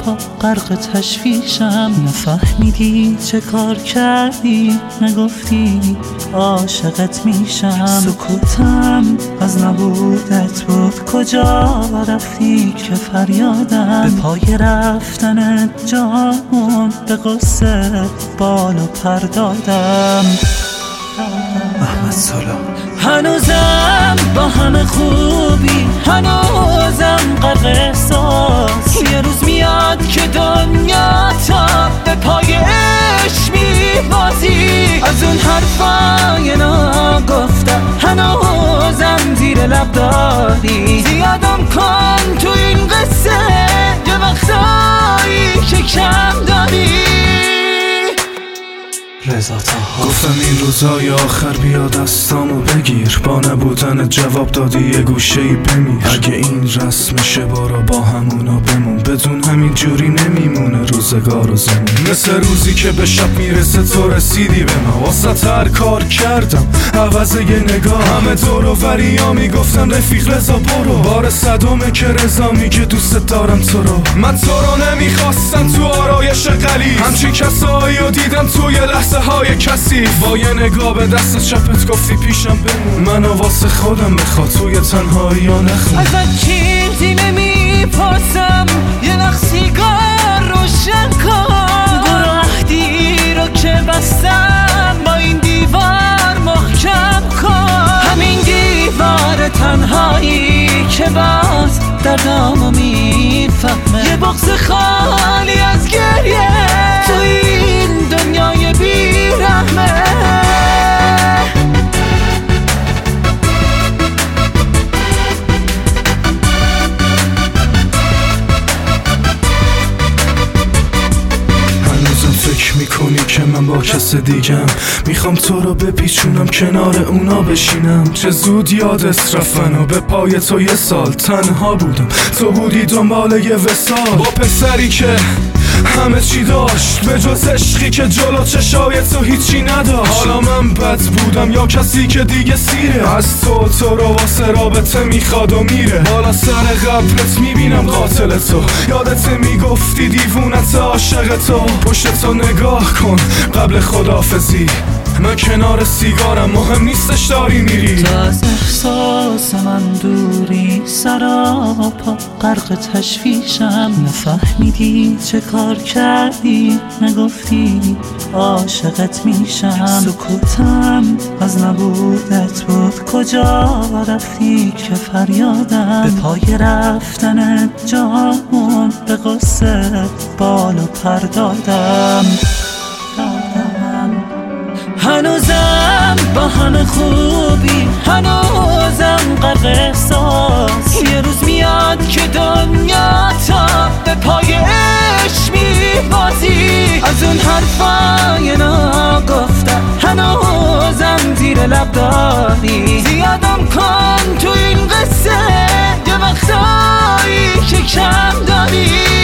پا غرق تشویشم. نفهمیدی چه کار کردی، نگفتی عاشقت میشم. سکوتم از نبودت بود، کجا رفتی که فریادم. به پای رفتن جامون به قصه بالو پر دادم. احمد سالار. هنوزم با همه خوبی، هنوزم غرق احساس. یه روز میاد که دنیا تا به پایش میبازی. از اون حرفای ناگفتم هنوزم زیر لب داری. زیادم کن تو این قصه، یه وقتایی که کم داری. گفتم این روزای آخر بیا دستامو بگیر، با نبودن جواب دادی یه گوشه‌ای بمیر. اگه این رسمشه بارا با همونا بمون، بدون همین جوری نمیمونه روزگار و زمون. مثل روزی که به شب میرسه تو رسیدی به ما، واسه هر کار کردم عوض یه نگاه. همه دور و وریا میگفتن رفیق رضا برو، بار صدامه که رضا میگه دوست دارم تو رو. من تو رو نمیخواستم تو آرایش قلیز، همچین کسایی رو دیدم توی لحظه های کثیف. با یه نگاه به دست چپت گفتی پیشم بمون، منو واسه خودم بخواد توی تنهایی ها نخون. ازت چیزی نمیپرسم، یه نخ سیگار روشن کن. برو عهدی رو که بستم با این دیوار محکم کن. همین دیوار تنهایی که باز دردامو میفهمه. یه بغض خالی از گریه تو این دنیای بیرحمه. فکر میکنی که من با کس دیگم، میخوام تو رو بپیچونم کنار اونا بشینم. چه زود یادت رفتن و به پای تو یه سال تنها بودم، تو بودی دنبال یه وصال. با پسری که همه چی داشت به جز عشقی که جلو چشای تو هیچی نداشت. حالا من بد بودم یا کسی که دیگه سیره، از تو رو واسه رابطه میخواد و میره. بالا سر قبرت میبینم قاتل تو، یادت میگفتی دیوونت عاشق تو. پشت تو نگاه کن قبل خداحافظی، من کنار سیگارم مهم نیستش داری میری. تو از احساس من دوری، سراپا غرق تشویشم. نفهمیدی چه کار کردی، نگفتی عاشقت میشم. سکوتم از نبودت بود، کجا رفتی که فریادم. به پای رفتن جامون به قصه بالو پر دادم. هنوزم با همه خوبی، هنوزم غرق احساس. یه روز میاد که دنیا تا به پایش میبازی. از اون حرفای ناگفتم هنوزم زیر لب داری. زیادم کن تو این قصه، یه وقتایی که کم داری.